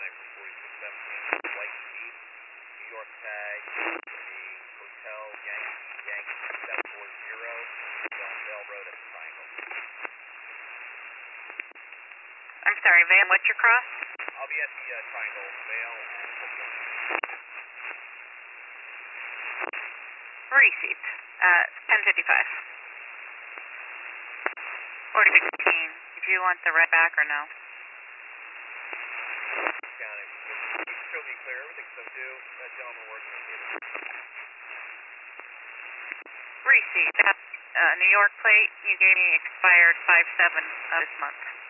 County for 4617 White Sheep. New York tag is going to be Hotel Yankee 740 on Bell Road at the Triangle. I'm sorry, Van, what's your cross? I'll be at the Triangle, Vale and Hotel. Received. 1055. 4615. Did you want the red back or no? County, show me clear. Everything's so due. That gentleman working on it. Received. New York plate, you gave me expired 5/7 of this month.